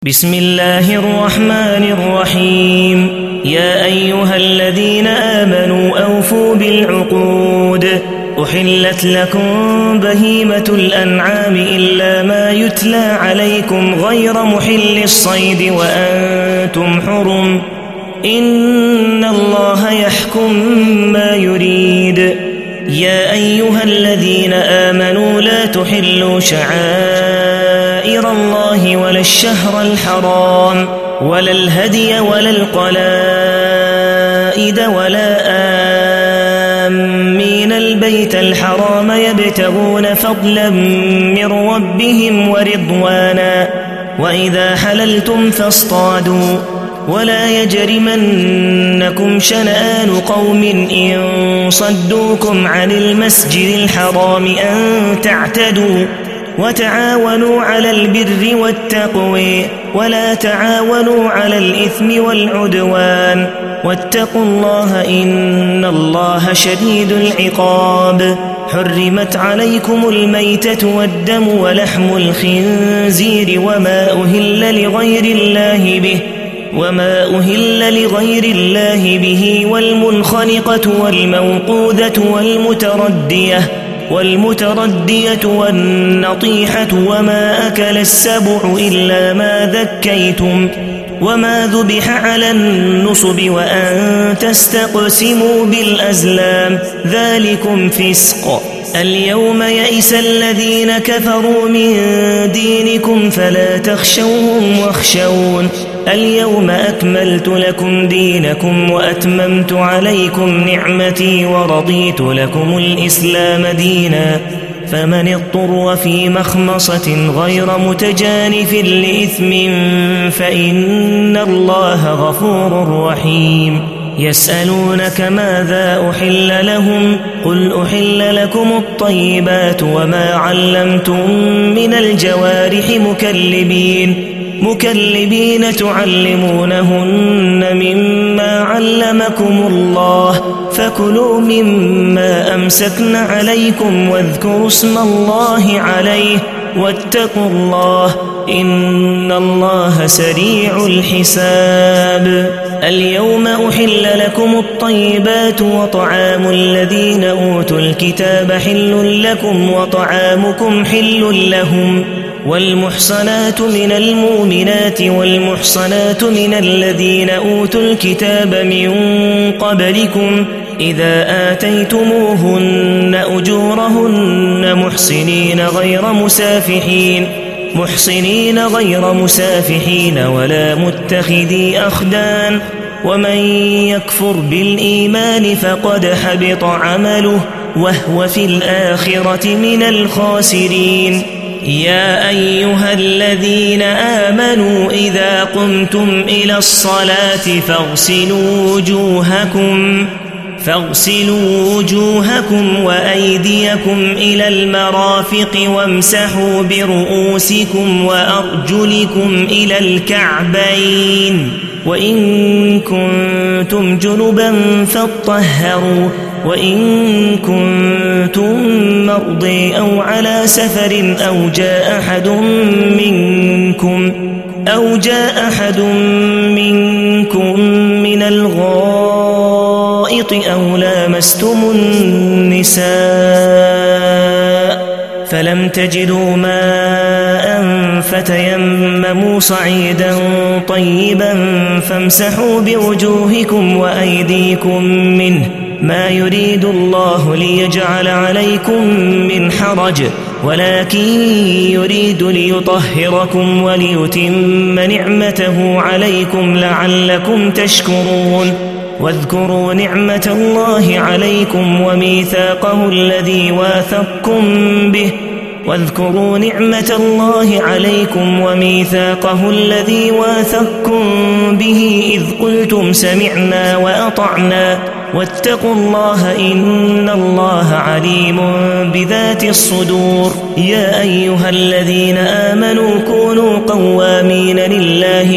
بسم الله الرحمن الرحيم يا أيها الذين آمنوا أوفوا بالعقود أحلت لكم بهيمة الأنعام إلا ما يتلى عليكم غير محل الصيد وأنتم حرم إن الله يحكم ما يريد يا أيها الذين آمنوا لا تحلوا شعائر الله ولا الشهر الحرام ولا الهدي ولا القلائد ولا آمين البيت الحرام يبتغون فضلا من ربهم ورضوانا وإذا حللتم فاصطادوا ولا يجرمنكم شنآن قوم إن صدوكم عن المسجد الحرام أن تعتدوا وتعاونوا على البر والتقوى ولا تعاونوا على الإثم والعدوان واتقوا الله إن الله شديد العقاب حرمت عليكم الميتة والدم ولحم الخنزير وما أهل لغير الله به والمنخنقة والموقوذة والمتردية والنطيحة وما أكل السبع إلا ما ذكيتم وما ذبح على النصب وأن تستقسموا بالأزلام ذلكم فسق اليوم يئس الذين كفروا من دينكم فلا تخشوهم واخشون اليوم أكملت لكم دينكم وأتممت عليكم نعمتي ورضيت لكم الإسلام دينا فمن اضطر في مخمصة غير متجانف لإثم فإن الله غفور رحيم يسألونك ماذا أحل لهم قل أحل لكم الطيبات وما علمتم من الجوارح مكلبين تعلمونهن مما علمكم الله فكلوا مما أمسكن عليكم واذكروا اسم الله عليه واتقوا الله إن الله سريع الحساب اليوم أحل لكم الطيبات وطعام الذين أوتوا الكتاب حل لكم وطعامكم حل لهم والمحصنات من المؤمنات والمحصنات من الذين أوتوا الكتاب من قبلكم إذا آتيتموهن أجورهن محصنين غير مسافحين ولا متخذي أخدان ومن يكفر بالإيمان فقد حبط عمله وهو في الآخرة من الخاسرين يا أيها الذين آمنوا إذا قمتم إلى الصلاة فاغسلوا وجوهكم وأيديكم إلى المرافق وامسحوا برؤوسكم وأرجلكم إلى الكعبين وإن كنتم جنبا فاطهروا وإن كنتم مرضى أو على سفر أو جاء أحد منكم من الغائط أو لامستم النساء فلم تجدوا ماء فتيمموا صعيدا طيبا فامسحوا بوجوهكم وأيديكم منه ما يريد الله ليجعل عليكم من حرج ولكن يريد ليطهركم وليتم نعمته عليكم لعلكم تشكرون واذكروا نعمة الله عليكم وميثاقه الذي واثقكم به إذ قلتم سمعنا وأطعنا واتقوا الله إن الله عليم بذات الصدور يا أيها الذين آمنوا كونوا قوامين لله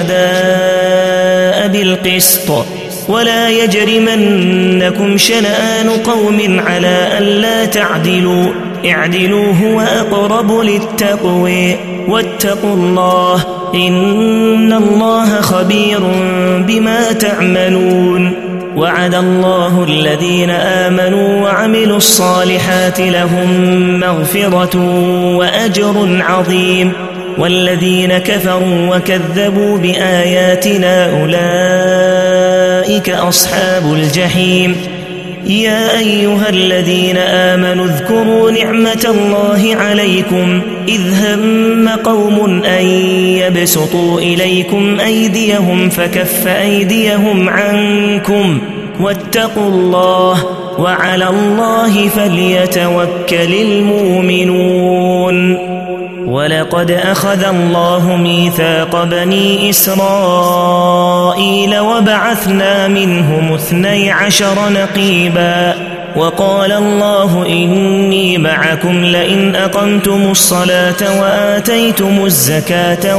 شهداء بالقسط ولا يجرمنكم شنآن قوم على ألا تعدلوا اعدلوا هو أقرب للتقوى واتقوا الله إن الله خبير بما تعملون وعد الله الذين آمنوا وعملوا الصالحات لهم مغفرة وأجر عظيم والذين كفروا وكذبوا بآياتنا أولئك أصحاب الجحيم يا أيها الذين آمنوا اذكروا نعمة الله عليكم إذ هم قوم أن يبسطوا إليكم أيديهم فكف أيديهم عنكم واتقوا الله وعلى الله فليتوكل المؤمنون ولقد أخذ الله ميثاق بني إسرائيل وبعثنا منهم 12 نقيبا وقال الله إني معكم لئن أقمتم الصلاة وآتيتم الزكاة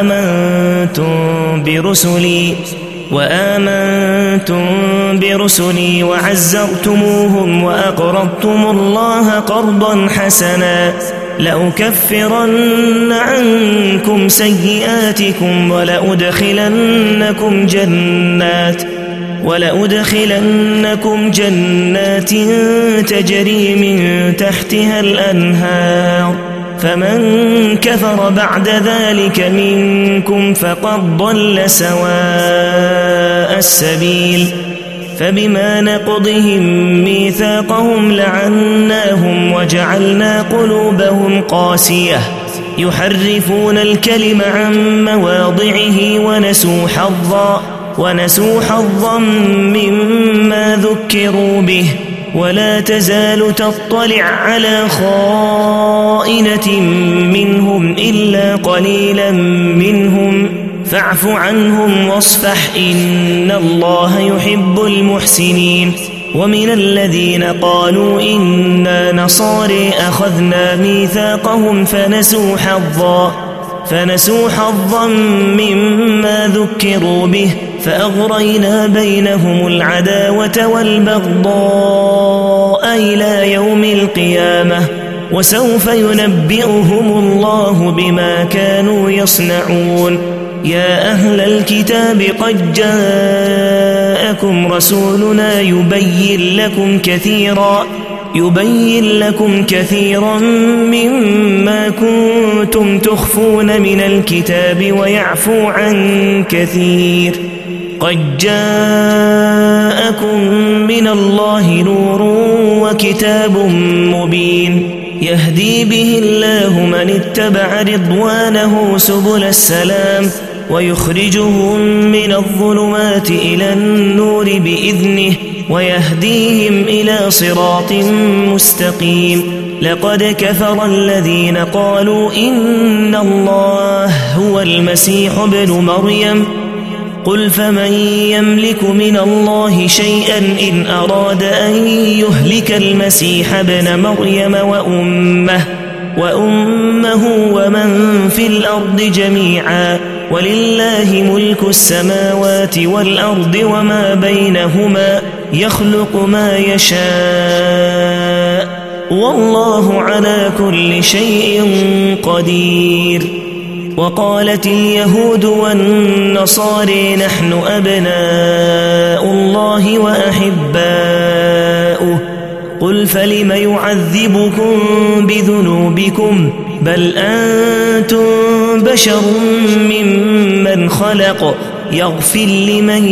وآمنتم برسلي وعزرتموهم وأقرضتم الله قرضا حسنا لأكفرن عنكم سيئاتكم ولأدخلنكم جنات تجري من تحتها الأنهار فمن كفر بعد ذلك منكم فقد ضل سواء السبيل فبما نقضهم ميثاقهم لعناهم وجعلنا قلوبهم قاسية يحرفون الكلم عن مواضعه ونسوا حظا مما ذكروا به ولا تزال تطلع على خائنة منهم إلا قليلا منهم فاعف عنهم واصفح إن الله يحب المحسنين ومن الذين قالوا إنا نصارى أخذنا ميثاقهم فنسوا حظا مما ذكروا به فأغرينا بينهم العداوة والبغضاء إلى يوم القيامة وسوف ينبئهم الله بما كانوا يصنعون يا أهل الكتاب قد جاءكم رسولنا يبين لكم كثيرا مما كنتم تخفون من الكتاب ويعفو عن كثير قد جاءكم من الله نور وكتاب مبين يهدي به الله من اتبع رضوانه سبل السلام ويخرجهم من الظلمات إلى النور بإذنه ويهديهم إلى صراط مستقيم لقد كفر الذين قالوا إن الله هو المسيح ابن مريم قل فمن يملك من الله شيئا إن أراد أن يهلك المسيح ابن مريم وأمه ومن في الأرض جميعا ولله ملك السماوات والأرض وما بينهما يخلق ما يشاء والله على كل شيء قدير وقالت اليهود والنصارى نحن أبناء الله وأحباؤه قل فلم يعذبكم بذنوبكم بل أنتم بشر ممن خلق يغفر لمن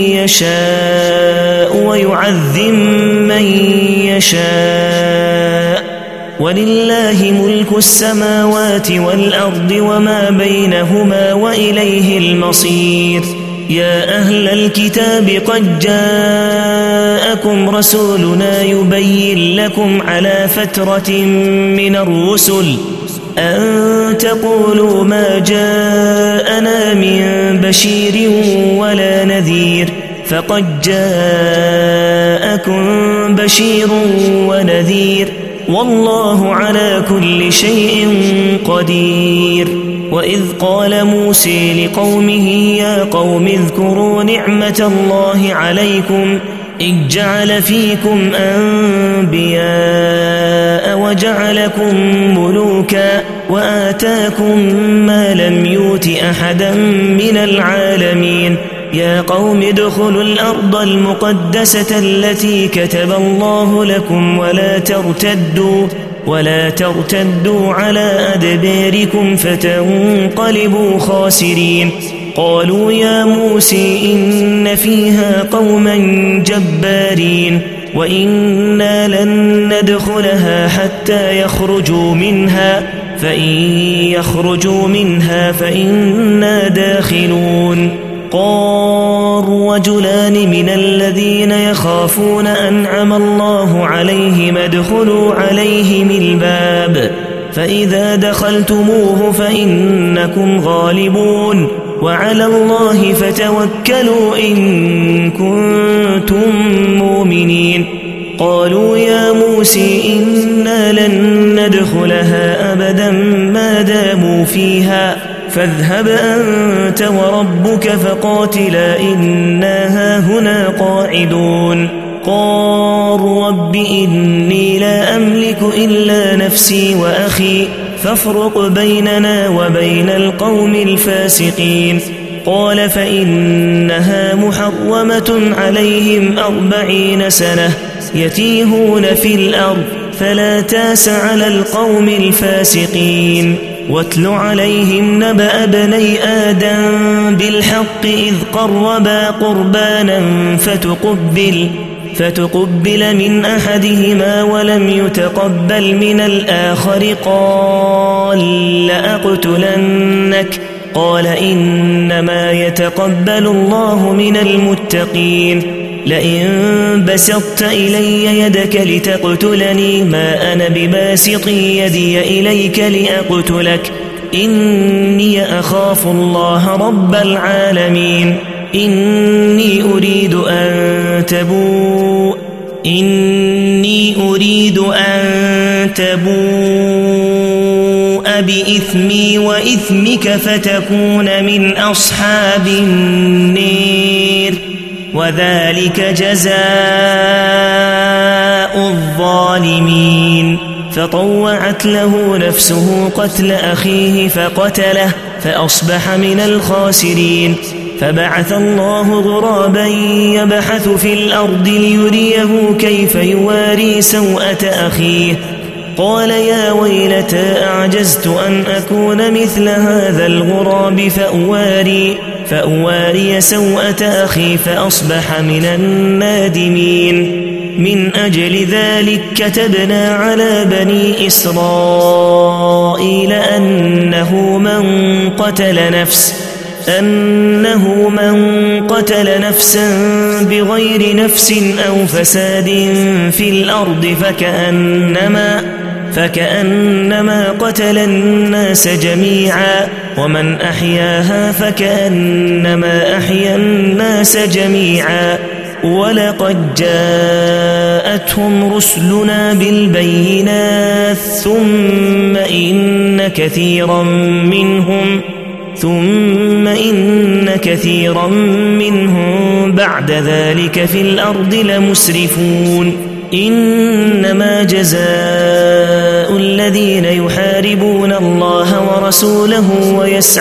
يشاء ويعذب من يشاء ولله ملك السماوات والأرض وما بينهما وإليه المصير يا أهل الكتاب قد جاءكم رسولنا يبين لكم على فترة من الرسل أن تقولوا ما جاءنا من بشير ولا نذير فقد جاءكم بشير ونذير والله على كل شيء قدير وإذ قال موسى لقومه يا قوم اذكروا نعمة الله عليكم إذ جعل فيكم أنبياء وجعلكم ملوكا وآتاكم ما لم يؤت أحدا من العالمين يا قوم ادخلوا الأرض المقدسة التي كتب الله لكم ولا ترتدوا على أدباركم فتنقلبوا خاسرين قالوا يا موسى إن فيها قوما جبارين وإنا لن ندخلها حتى يخرجوا منها فإن يخرجوا منها فإنا داخلون قال رجلان من الذين يخافون أنعم الله عليهم ادخلوا عليهم الباب فإذا دخلتموه فإنكم غالبون وعلى الله فتوكلوا إن كنتم مؤمنين قالوا يا موسى إنا لن ندخلها أبدا ما داموا فيها فاذهب أنت وربك فقاتلا إنا هاهنا قاعدون قال رب إني لا أملك إلا نفسي وأخي فافرق بيننا وبين القوم الفاسقين قال فإنها محرمة عليهم 40 سنة يتيهون في الأرض فلا تاس على القوم الفاسقين واتل عليهم نبأ بني آدم بالحق إذ قربا قربانا فتقبل من أحدهما ولم يتقبل من الآخر قال لأقتلنك قال إنما يتقبل الله من المتقين لئن بسطت إلي يدك لتقتلني ما أنا بباسط يدي إليك لأقتلك إني أخاف الله رب العالمين إني أريد أن تبوء بإثمي وإثمك فتكون من أصحاب النير وذلك جزاء الظالمين فطوعت له نفسه قتل أخيه فقتله فأصبح من الخاسرين فبعث الله غرابا يبحث في الأرض ليريه كيف يواري سوءة أخيه قال يا ويلتى أعجزت أن أكون مثل هذا الغراب فأواري سوءة أخي فأصبح من النادمين من أجل ذلك كتبنا على بني إسرائيل أنه من قتل نفسا بغير نفس أو فساد في الأرض فكأنما قتل الناس جميعا ومن أحياها فكأنما أحيا الناس جميعا ولقد جاءتهم رسلنا بالبينات ثم إن كثيرا منهم بعد ذلك في الأرض لمسرفون إنما جزاء الذين يحاربون الله ورسوله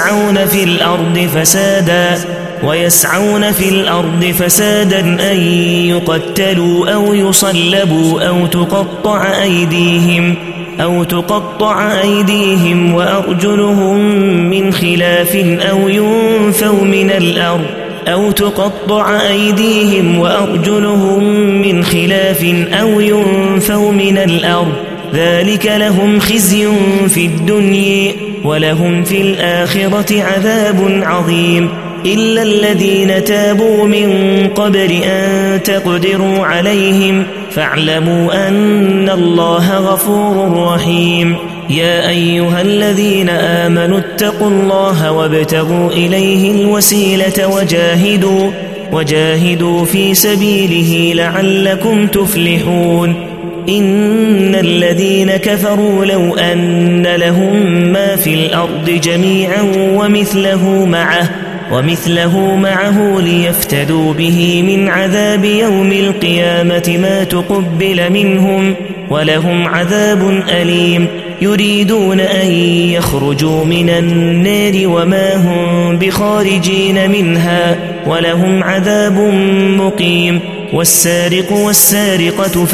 ويسعون في الأرض فسادا أن يقتلوا أو يصلبوا أو تقطع أيديهم وأرجلهم من خلاف أو ينفوا من الأرض ذلك لهم خزي في الدنيا ولهم في الآخرة عذاب عظيم إلا الذين تابوا من قبل أن تقدروا عليهم فاعلموا أن الله غفور رحيم يا أيها الذين آمنوا اتقوا الله وابتغوا إليه الوسيلة وجاهدوا في سبيله لعلكم تفلحون إن الذين كفروا لو أن لهم ما في الأرض جميعا ومثله معه ليفتدوا به من عذاب يوم القيامة ما تقبل منهم ولهم عذاب أليم يريدون أن يخرجوا من النار وما هم بخارجين منها ولهم عذاب مقيم والسارق والسارقة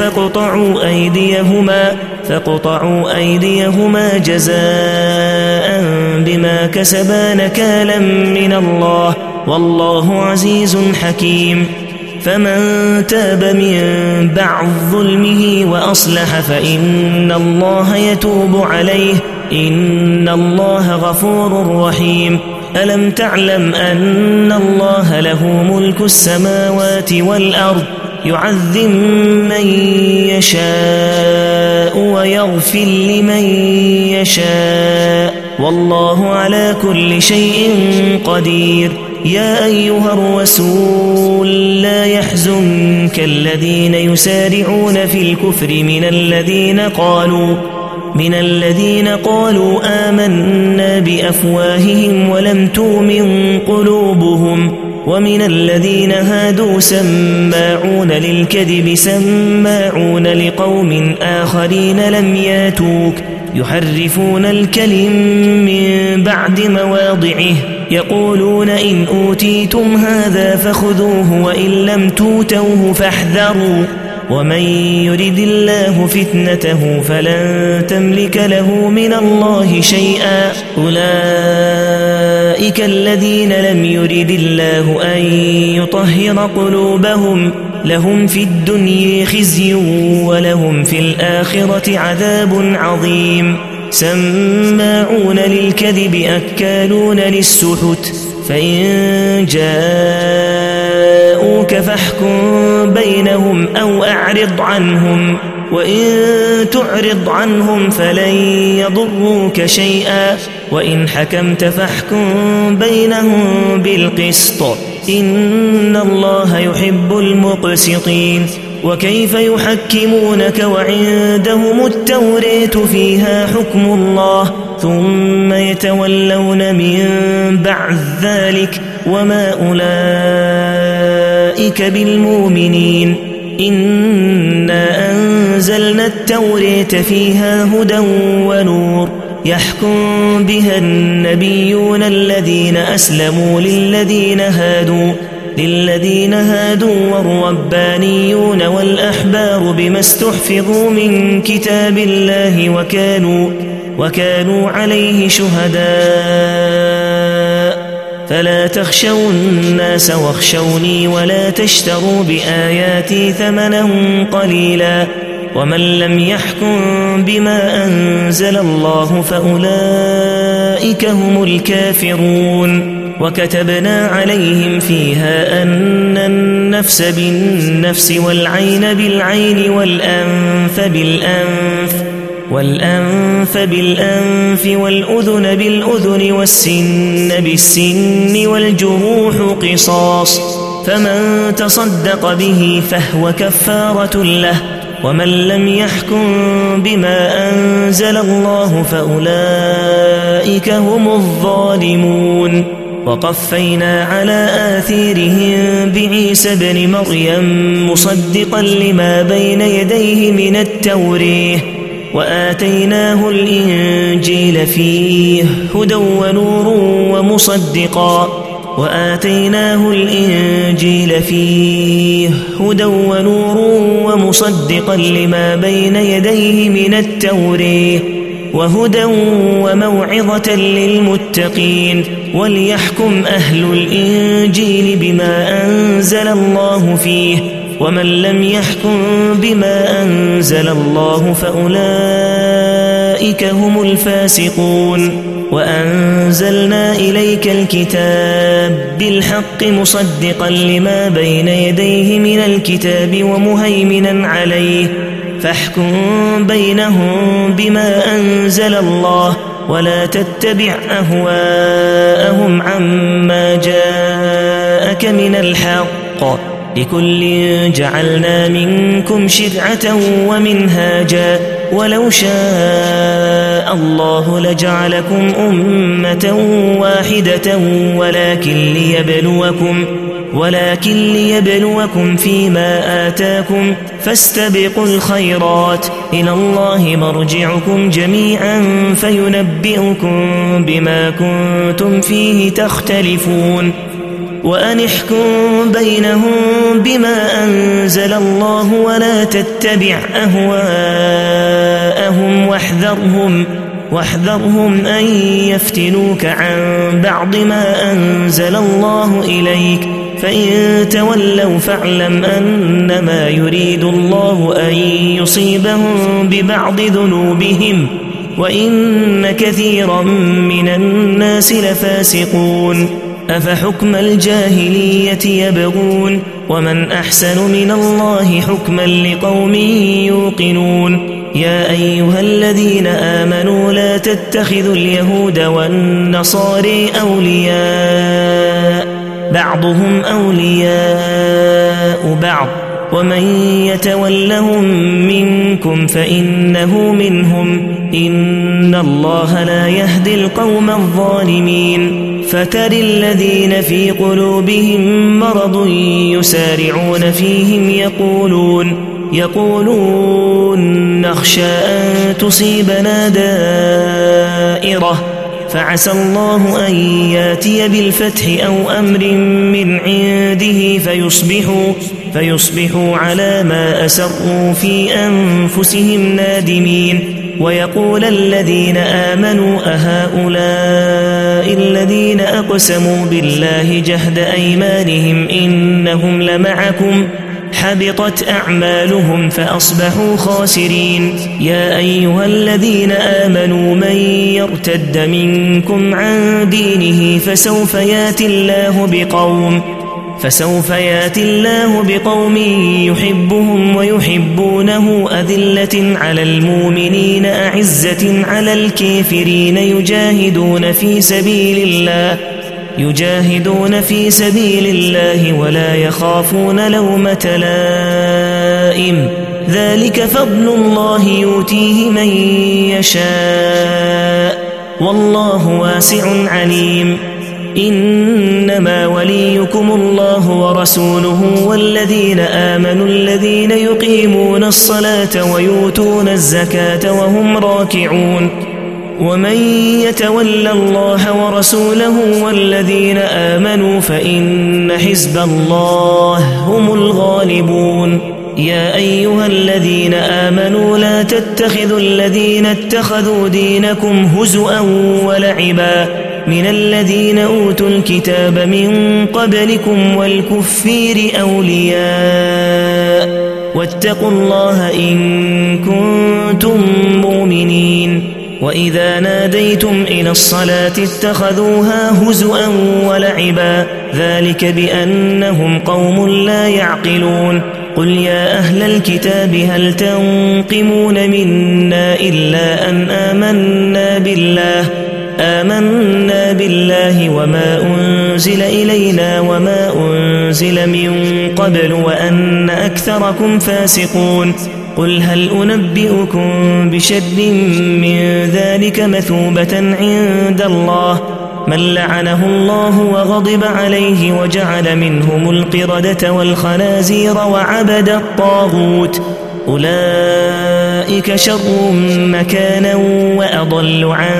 فاقطعوا أيديهما جزاء بما كسبا نكالا من الله والله عزيز حكيم فمن تاب من بعد ظلمه وأصلح فإن الله يتوب عليه إن الله غفور رحيم ألم تعلم أن الله له ملك السماوات والأرض يعذب من يشاء ويغفر لمن يشاء والله على كل شيء قدير يا أيها الرسول لا يحزنك الذين يسارعون في الكفر من الذين قالوا آمنا بأفواههم ولم تؤمن قلوبهم ومن الذين هادوا سماعون للكذب سماعون لقوم آخرين لم ياتوك يحرفون الكلم من بعد مواضعه يقولون إن أوتيتم هذا فخذوه وإن لم توتوه فاحذروا ومن يرد الله فتنته فلن تملك له من الله شيئا أولئك الذين لم يرد الله أن يطهر قلوبهم لهم في الدنيا خزي ولهم في الآخرة عذاب عظيم سماعون للكذب أكالون للسحت فإن جاءوك فاحكم بينهم أو أعرض عنهم وإن تعرض عنهم فلن يضروك شيئا وإن حكمت فاحكم بينهم بالقسط إن الله يحب المقسطين وكيف يحكمونك وعندهم التوراة فيها حكم الله ثم يتولون من بعد ذلك وما أولئك بالمؤمنين إنا أنزلنا التوراة فيها هدى ونور يحكم بها النبيون الذين أسلموا للذين هادوا والربانيون والأحبار بما استحفظوا من كتاب الله وكانوا عليه شهداء فلا تخشوا الناس واخشوني ولا تشتروا بآياتي ثمنا قليلا ومن لم يحكم بما أنزل الله فأولئك هم الكافرون وكتبنا عليهم فيها أن النفس بالنفس والعين بالعين والأنف بالأنف والأذن بالأذن والسن بالسن والجروح قصاص فمن تصدق به فهو كفارة له ومن لم يحكم بما أنزل الله فأولئك هم الظالمون وقفينا على آثارهم بعيسى ابن مريم مصدقا لما بين يديه من التوراة وآتيناه الإنجيل فيه هدى ونور ومصدقا لما بين يديه من التوراة وهدى وموعظة للمتقين وليحكم أهل الإنجيل بما أنزل الله فيه ومن لم يحكم بما أنزل الله فأولئك هم الفاسقون وأنزلنا إليك الكتاب بالحق مصدقا لما بين يديه من الكتاب ومهيمنا عليه فاحكم بينهم بما أنزل الله ولا تتبع أهواءهم عما جاءك من الحق لكل جعلنا منكم شرعة ومنهاجا ولو شاء الله لجعلكم أمة واحدة ولكن ليبلوكم فيما آتاكم فاستبقوا الخيرات إلى الله مرجعكم جميعا فينبئكم بما كنتم فيه تختلفون وأن احكم بينهم بما أنزل الله ولا تتبع أهواءهم واحذرهم أن يفتنوك عن بعض ما أنزل الله إليك فإن تولوا فاعلم أنما يريد الله أن يصيبهم ببعض ذنوبهم وإن كثيرا من الناس لفاسقون أفحكم الجاهلية يبغون ومن أحسن من الله حكما لقوم يوقنون يا أيها الذين آمنوا لا تتخذوا اليهود والنصارى أولياء بعضهم أولياء بعض ومن يتولهم منكم فإنه منهم إن الله لا يهدي القوم الظالمين فتر الذين في قلوبهم مرض يسارعون فيهم يقولون نخشى أن تصيبنا دائرة فعسى الله أن ياتي بالفتح أو أمر من عنده فيصبحوا على ما أسروا في أنفسهم نادمين ويقول الذين آمنوا أهؤلاء الذين أقسموا بالله جهد أيمانهم إنهم لمعكم حبطت أعمالهم فأصبحوا خاسرين يا أيها الذين آمنوا من يرتد منكم عن دينه فسوف ياتي الله بقوم يحبهم ويحبونه أذلة على المؤمنين أعزة على الكافرين يجاهدون في سبيل الله ولا يخافون لومة لائم ذلك فضل الله يؤتيه من يشاء والله واسع عليم إنما وليكم الله ورسوله والذين آمنوا الذين يقيمون الصلاة ويؤتون الزكاة وهم راكعون ومن يتولى الله ورسوله والذين آمنوا فإن حزب الله هم الغالبون يا أيها الذين آمنوا لا تتخذوا الذين اتخذوا دينكم هزؤا ولعبا من الذين أوتوا الكتاب من قبلكم والكفير أولياء واتقوا الله إن كنتم مؤمنين وإذا ناديتم إلى الصلاة اتخذوها هزؤا ولعبا ذلك بأنهم قوم لا يعقلون قل يا أهل الكتاب هل تنقمون منا إلا أن آمنا بالله وما أنزل إلينا وما أنزل من قبل وأن أكثركم فاسقون قل هل أنبئكم بشر من ذلك مثوبة عند الله من لعنه الله وغضب عليه وجعل منهم القردة والخنازير وعبد الطاغوت أولئك شر مكانا وأضل عن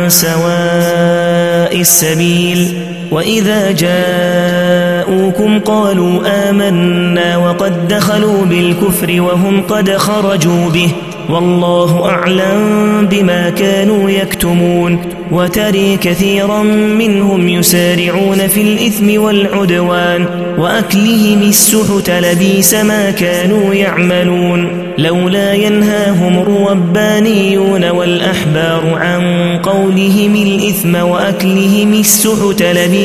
سواء السبيل وإذا جاءوكم قالوا آمنا وقد دخلوا بالكفر وهم قد خرجوا به والله أعلم بما كانوا يكتمون وترى كثيرا منهم يسارعون في الإثم والعدوان وأكلهم السحت لبئس ما كانوا يعملون لولا ينهاهم الربانيون والأحبار عن قولهم الإثم وأكلهم السحت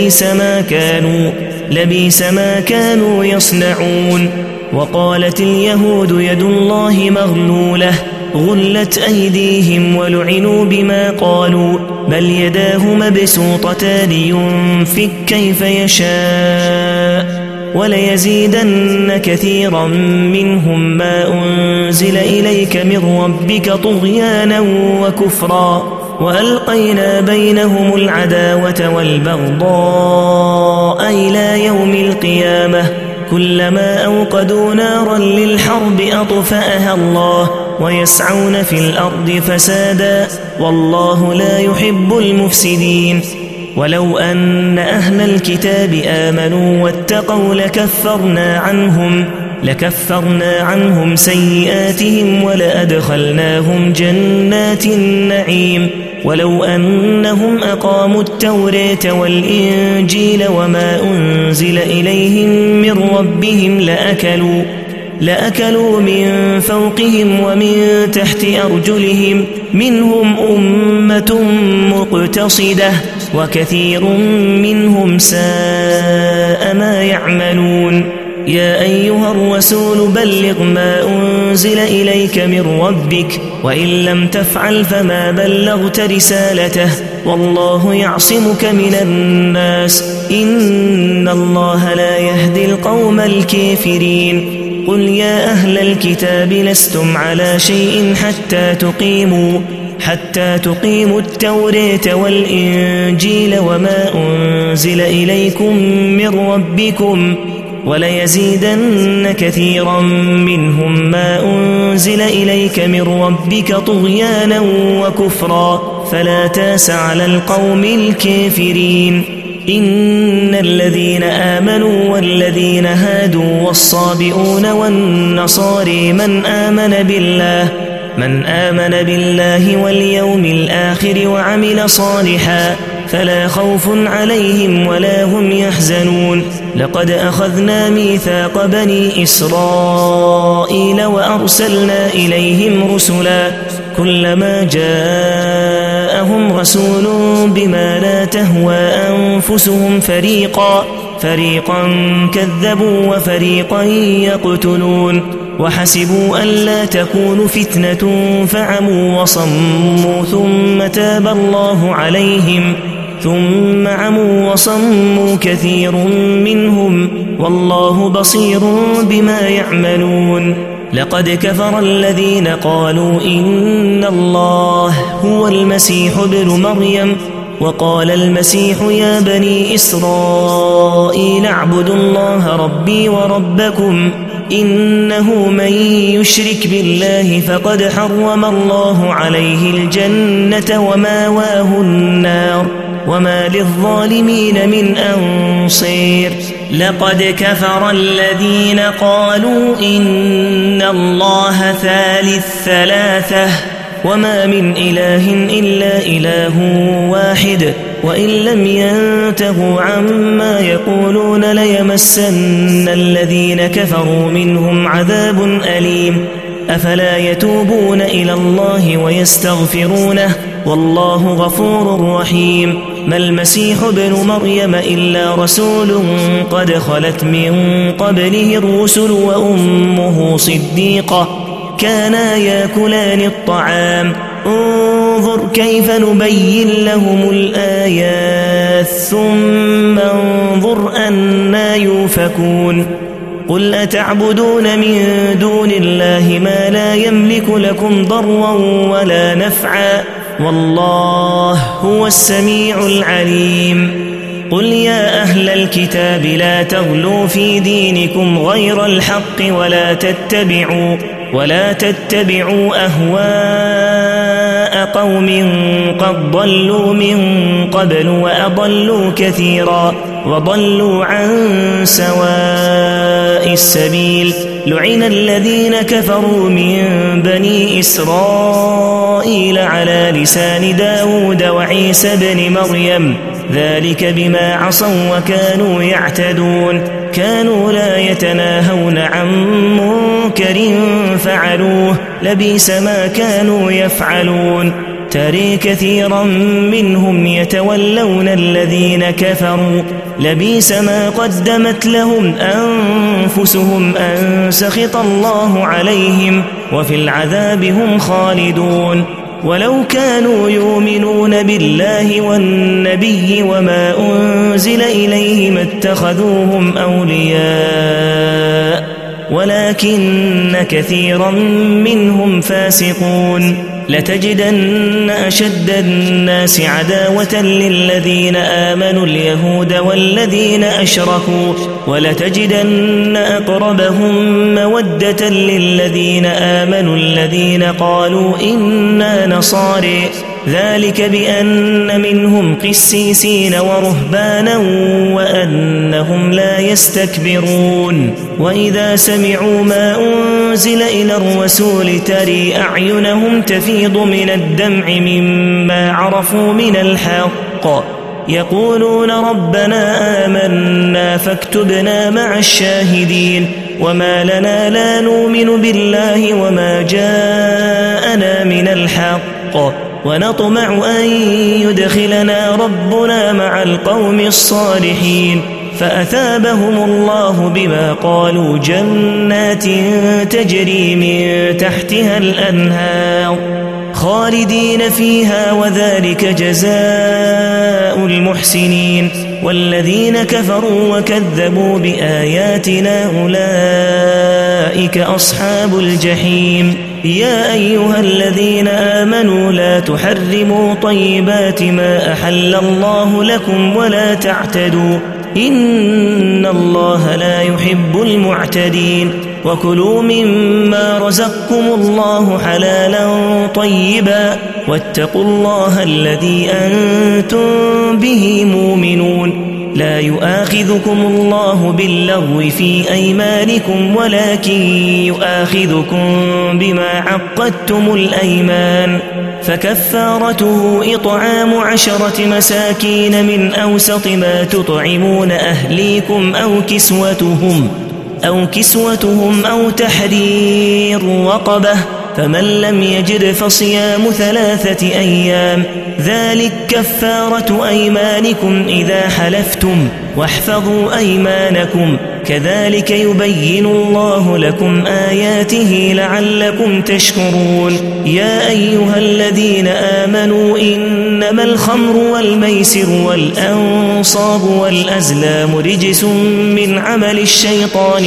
لبئس ما كانوا يصنعون وقالت اليهود يد الله مغلولة غلت أيديهم ولعنوا بما قالوا بل يداه مبسوطتان ينفق كيف يشاء وليزيدن كثيرا منهم ما أنزل إليك من ربك طغيانا وكفرا وألقينا بينهم العداوة والبغضاء إلى يوم القيامة كلما أوقدوا نارا للحرب أطفأها الله ويسعون في الأرض فسادا والله لا يحب المفسدين ولو أن أهل الكتاب آمنوا واتقوا لكفرنا عنهم سيئاتهم ولأدخلناهم جنات النعيم ولو أنهم أقاموا التوراة والإنجيل وما أنزل إليهم من ربهم لأكلوا من فوقهم ومن تحت أرجلهم منهم أمة مقتصدة وكثير منهم ساء ما يعملون يا أيها الرسول بلغ ما أنزل إليك من ربك وإن لم تفعل فما بلغت رسالته والله يعصمك من الناس إن الله لا يهدي القوم الكافرين قل يا أهل الكتاب لستم على شيء حتى تقيموا التوراة والإنجيل وما أنزل إليكم من ربكم وليزيدن كثيرا منهم ما أنزل إليك من ربك طغيانا وكفرا فلا تاس على القوم الكافرين إن الذين آمنوا والذين هادوا والصابئون والنصاري من آمن بالله واليوم الآخر وعمل صالحا فلا خوف عليهم ولا هم يحزنون لقد أخذنا ميثاق بني إسرائيل وأرسلنا إليهم رسلا كلما جاءهم رسول بما لا تهوى أنفسهم فريقا كذبوا وفريقا يقتلون وحسبوا ألا تكون فتنة فعموا وصموا ثم عموا وصموا كثير منهم والله بصير بما يعملون لقد كفر الذين قالوا إن الله هو المسيح ابن مريم وقال المسيح يا بني إسرائيل اعبدوا الله ربي وربكم إنه من يشرك بالله فقد حرم الله عليه الجنة وماواه النار وما للظالمين من أنصير لقد كفر الذين قالوا إن الله ثالث ثلاثة وما من إله إلا إله واحد وإن لم ينتهوا عما يقولون ليمسن الذين كفروا منهم عذاب أليم أفلا يتوبون إلى الله ويستغفرونه والله غفور رحيم ما المسيح ابن مريم إلا رسول قد خلت من قبله الرسل وأمه صديقة كانا ياكلان الطعام انظر كيف نبين لهم الآيات ثم انظر أنا يؤفكون قل أتعبدون من دون الله ما لا يملك لكم ضرا ولا نفعا والله هو السميع العليم قل يا أهل الكتاب لا تغلوا في دينكم غير الحق ولا تتبعوا أهواء قوم قد ضلوا من قبل وأضلوا كثيرا وضلوا عن سواء السبيل لعن الذين كفروا من بني إسرائيل على لسان داود وعيسى بن مريم ذلك بما عصوا وكانوا يعتدون كانوا لا يتناهون عن منكر فعلوه لبئس ما كانوا يفعلون ترى كثيرا منهم يتولون الذين كفروا لبئس ما قدمت لهم أنفسهم أن سخط الله عليهم وفي العذاب هم خالدون ولو كانوا يؤمنون بالله والنبي وما أنزل إليه ما اتخذوهم أولياء ولكن كثيرا منهم فاسقون لتجدن أشد الناس عداوة للذين آمنوا اليهود والذين أشركوا ولتجدن أقربهم مودة للذين آمنوا الذين قالوا إنا نصارى ذلك بأن منهم قسيسين ورهبانا وأنهم لا يستكبرون وإذا سمعوا ما أنزل إلى الرسول ترى أعينهم تفيض من الدمع مما عرفوا من الحق يقولون ربنا آمنا فاكتبنا مع الشاهدين وما لنا لا نؤمن بالله وما جاءنا من الحق ونطمع أن يدخلنا ربنا مع القوم الصالحين فأثابهم الله بما قالوا جنات تجري من تحتها الأنهار خالدين فيها وذلك جزاء المحسنين والذين كفروا وكذبوا بآياتنا أولئك أصحاب الجحيم يا أيها الذين آمنوا لا تحرموا طيبات ما أحل الله لكم ولا تعتدوا إن الله لا يحب المعتدين وكلوا مما رزقكم الله حلالا طيبا واتقوا الله الذي أنتم به مؤمنون لا يؤاخذكم الله باللغو في أيمانكم ولكن يؤاخذكم بما عقدتم الأيمان فكفارته إطعام 10 مساكين من أوسط ما تطعمون أهليكم أو كسوتهم أو تحرير رقبة فمن لم يجد فصيام 3 أيام ذلك كفارة أيمانكم إذا حلفتم واحفظوا أيمانكم كذلك يبين الله لكم آياته لعلكم تشكرون يا أيها الذين آمنوا إنما الخمر والميسر والأنصاب والأزلام رجس من عمل الشيطان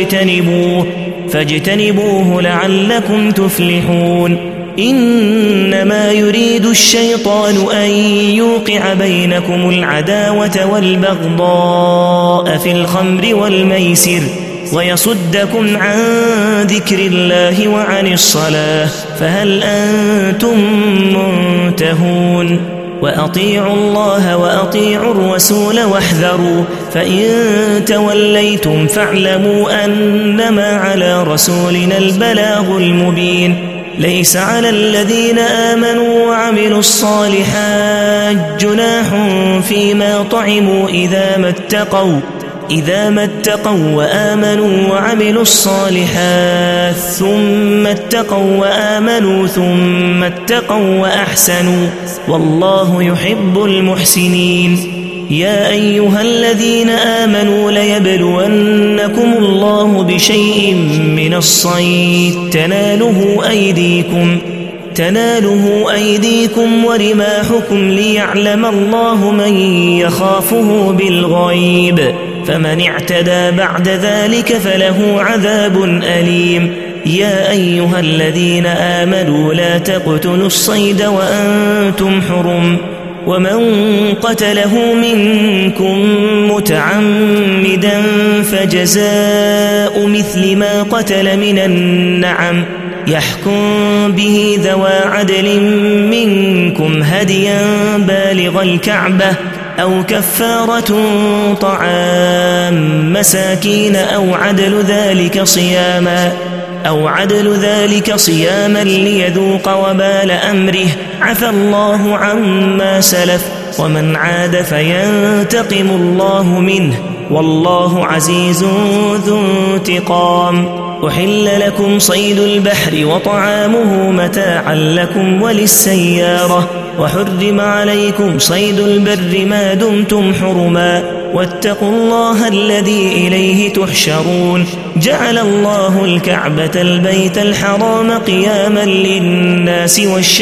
فاجتنبوه لعلكم تفلحون إنما يريد الشيطان أن يوقع بينكم العداوة والبغضاء في الخمر والميسر ويصدكم عن ذكر الله وعن الصلاة فهل أنتم منتهون وأطيعوا الله وأطيعوا الرسول واحذروا فإن توليتم فاعلموا أنما على رسولنا البلاغ المبين ليس على الذين آمنوا وعملوا الصالحات جناح فيما طعموا إذا ما اتقوا وآمنوا وعملوا الصالحات ثم اتقوا وآمنوا ثم اتقوا وأحسنوا والله يحب المحسنين يا أيها الذين آمنوا ليبلونكم الله بشيء من الصيد تناله أيديكم ورماحكم ليعلم الله من يخافه بالغيب فمن اعتدى بعد ذلك فله عذاب أليم يا أيها الذين آمنوا لا تقتلوا الصيد وأنتم حرم ومن قتله منكم متعمدا فجزاء مثل ما قتل من النعم يحكم به ذوى عدل منكم هديا بالغ الكعبة أو كفارة طعام مساكين أو عدل ذلك صياما ليذوق وبال أمره عفى الله عما سلف ومن عاد فينتقم الله منه والله عزيز ذو انتقام أحل لكم صيد البحر وطعامه متاعا لكم وللسيارة وحرم عليكم صيد البر ما دمتم حرما واتقوا الله الذي إليه تحشرون جعل الله الكعبة البيت الحرام قياما للناس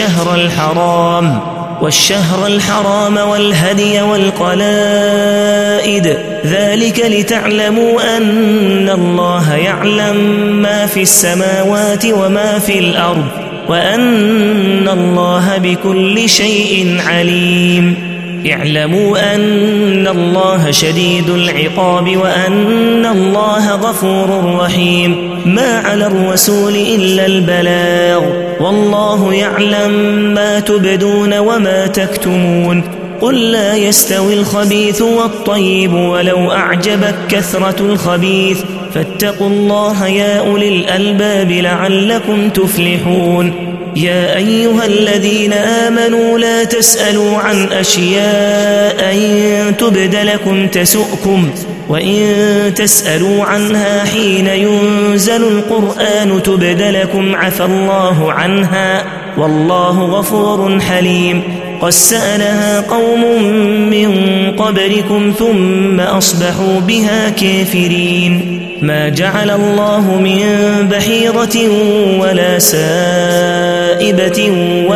والشهر الحرام والهدي والقلائد ذلك لتعلموا أن الله يعلم ما في السماوات وما في الأرض وأن الله بكل شيء عليم اعلموا أن الله شديد العقاب وأن الله غفور رحيم ما على الرسول إلا البلاغ والله يعلم ما تبدون وما تكتمون قل لا يستوي الخبيث والطيب ولو أعجبك كثرة الخبيث فاتقوا الله يا أولي الألباب لعلكم تفلحون يا أيها الذين آمنوا لا تسألوا عن أشياء إن تبد لكم تسؤكم وإن تسألوا عنها حين ينزل القرآن تبد لكم عفى الله عنها والله غفور حليم قد سألها قوم من قبلكم ثم أصبحوا بها كافرين ما جعل الله من بحيرة ولا سائبة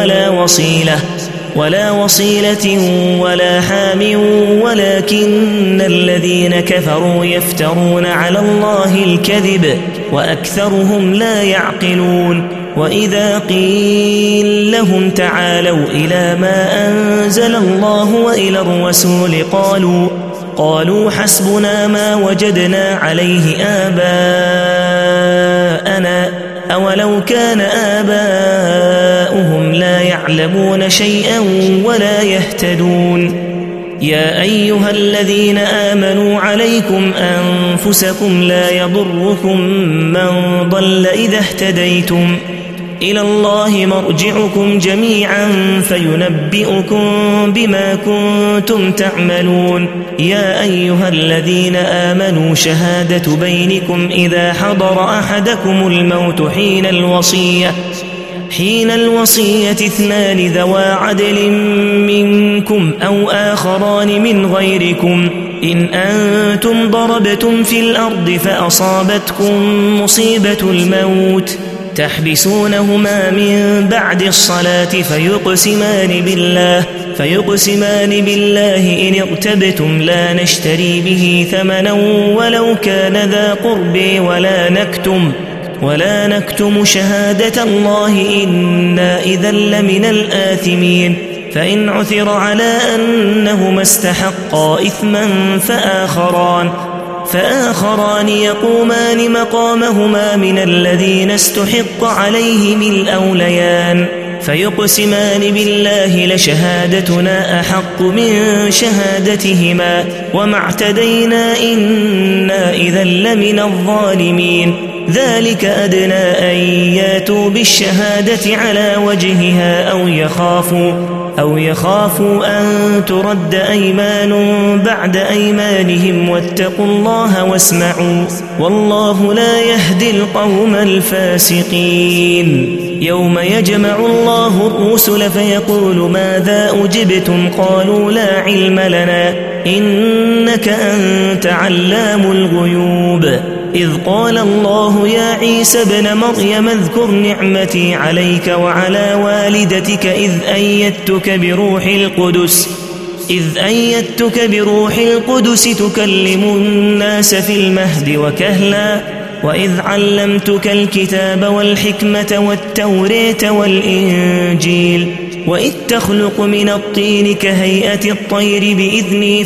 ولا وصيلة ولا حام ولكن الذين كفروا يفترون على الله الكذب وأكثرهم لا يعقلون وإذا قيل لهم تعالوا إلى ما أنزل الله وإلى الرسول قالوا حسبنا ما وجدنا عليه آباءنا أولو كان آباؤهم لا يعلمون شيئا ولا يهتدون يا أيها الذين آمنوا عليكم أنفسكم لا يضركم من ضل إذا اهتديتم إلى الله مرجعكم جميعا فينبئكم بما كنتم تعملون يا أيها الذين آمنوا شهادة بينكم إذا حضر أحدكم الموت حين الوصية 2 ذوى عدل منكم أو آخران من غيركم إن أنتم ضربتم في الأرض فأصابتكم مصيبة الموت تحبسونهما من بعد الصلاة فيقسمان بالله إن ارتبتم لا نشتري به ثمنا ولو كان ذا قرب ولا نكتم شهادة الله إنا إذا لمن الآثمين فإن عثر على أنهما استحقا إثما فآخران يقومان مقامهما من الذين استحق عليهم الأوليان فيقسمان بالله لشهادتنا أحق من شهادتهما وما اعتدينا إنا إذا لمن الظالمين ذلك أدنى أن ياتوا بالشهادة على وجهها أو يخافوا أن ترد أيمان بعد أيمانهم واتقوا الله واسمعوا والله لا يهدي القوم الفاسقين يوم يجمع الله الرسل فيقول ماذا أجبتم قالوا لا علم لنا إنك أنت علام الغيوب إذ قال الله يا عيسى ابن مريم اذكر نعمتي عليك وعلى والدتك إذ أيدتك بروح القدس تكلم الناس في المهد وكهلا وإذ علمتك الكتاب والحكمة والتوراة والإنجيل وإذ تخلق من الطين كهيئة الطير بإذني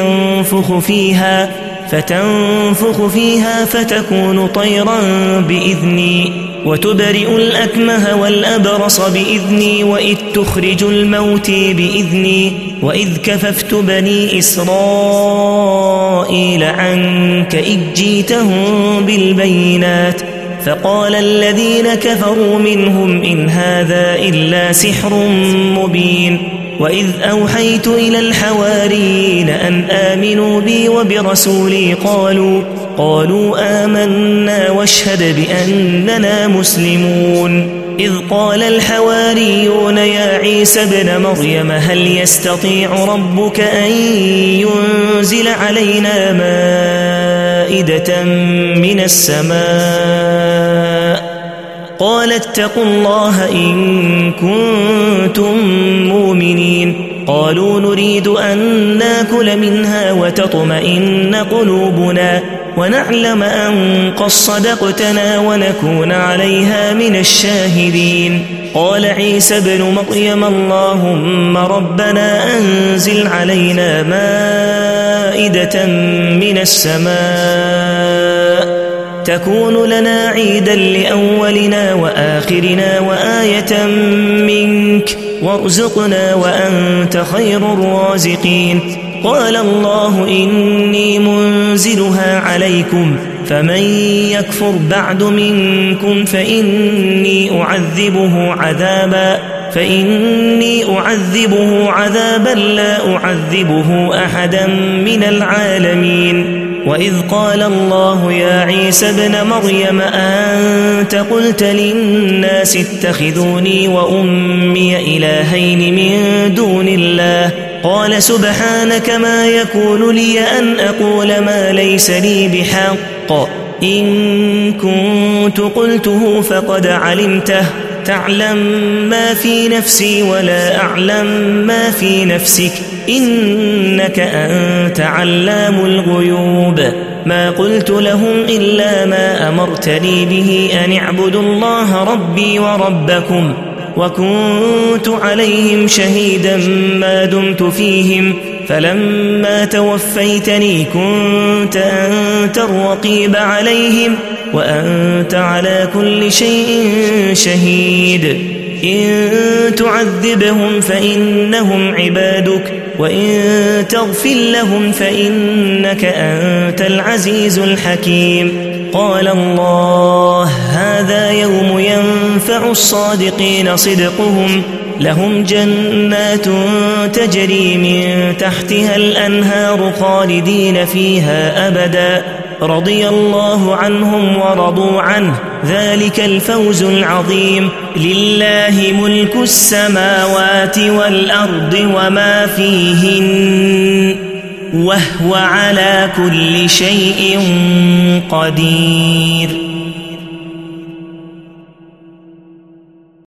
فتنفخ فيها فتكون طيرا بإذني وتبرئ الأكمه والأبرص بإذني وإذ تخرج الموت بإذني وإذ كففت بني إسرائيل عنك إذ جيتهم بالبينات فقال الذين كفروا منهم إن هذا إلا سحر مبين وإذ أوحيت إلى الحواريين أن آمنوا بي وبرسولي قالوا آمنا واشهد بأننا مسلمون إذ قال الحواريون يا عيسى ابن مريم هل يستطيع ربك أن ينزل علينا مائدة من السماء قال اتقوا الله إن كنتم مؤمنين قالوا نريد أن ناكل منها وتطمئن قلوبنا ونعلم أن قد صدقتنا ونكون عليها من الشاهدين قال عيسى ابن مريم اللهم ربنا أنزل علينا مائدة من السماء تكون لنا عيدا لأولنا وآخرنا وآية منك وارزقنا وأنت خير الرازقين قال الله إني منزلها عليكم فمن يكفر بعد منكم فإني أعذبه عذابا لا أعذبه أحدا من العالمين وإذ قال الله يا عيسى ابن مريم أنت قلت للناس اتخذوني وأمي إلهين من دون الله قال سبحانك ما يكون لي أن أقول ما ليس لي بحق إن كنت قلته فقد علمته تعلم ما في نفسي ولا أعلم ما في نفسك إنك أنت علام الغيوب ما قلت لهم إلا ما أمرتني به أن اعبدوا الله ربي وربكم وكنت عليهم شهيدا ما دمت فيهم فلما توفيتني كنت أنت الرقيب عليهم وأنت على كل شيء شهيد إن تعذبهم فإنهم عبادك وإن تغفر لهم فإنك أنت العزيز الحكيم قال الله هذا يوم ينفع الصادقين صدقهم لهم جنات تجري من تحتها الأنهار خالدين فيها أبدا رضي الله عنهم ورضوا عنه ذلك الفوز العظيم لله ملك السماوات والأرض وما فيهن وهو على كل شيء قدير